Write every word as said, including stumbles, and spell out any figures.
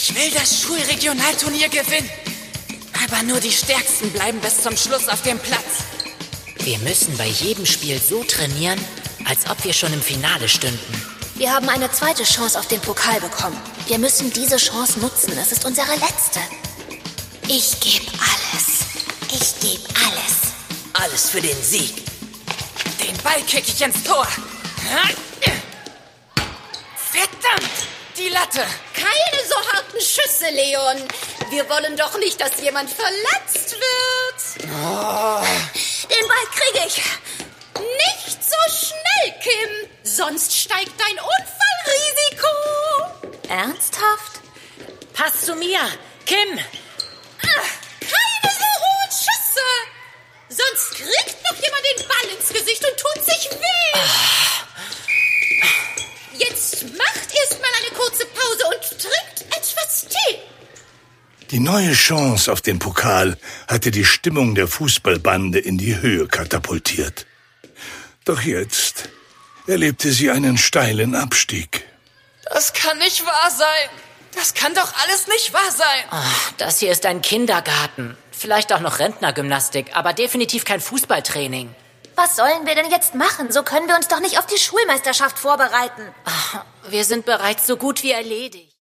Ich will das Schulregionalturnier gewinnen. Aber nur die Stärksten bleiben bis zum Schluss auf dem Platz. Wir müssen bei jedem Spiel so trainieren, als ob wir schon im Finale stünden. Wir haben eine zweite Chance auf den Pokal bekommen. Wir müssen diese Chance nutzen. Es ist unsere letzte. Ich gebe alles. Ich gebe alles. Alles für den Sieg. Den Ball kick ich ins Tor. Verdammt! Die Latte! Keine so harten Schüsse, Leon. Wir wollen doch nicht, dass jemand verletzt wird. Oh. Den Ball kriege ich. Nicht so schnell, Kim. Sonst steigt dein Unfallrisiko. Ernsthaft? Pass zu mir, Kim. Ach, keine so hohen Schüsse. Sonst kriegt noch jemand den Ball ins Gesicht und tut sich weh. Ah. Jetzt macht erst mal eine kurze Pause und trinkt etwas Tee. Die neue Chance auf den Pokal hatte die Stimmung der Fußballbande in die Höhe katapultiert. Doch jetzt erlebte sie einen steilen Abstieg. Das kann nicht wahr sein. Das kann doch alles nicht wahr sein. Oh, das hier ist ein Kindergarten. Vielleicht auch noch Rentnergymnastik, aber definitiv kein Fußballtraining. Was sollen wir denn jetzt machen? So können wir uns doch nicht auf die Schulmeisterschaft vorbereiten. Ach, wir sind bereits so gut wie erledigt.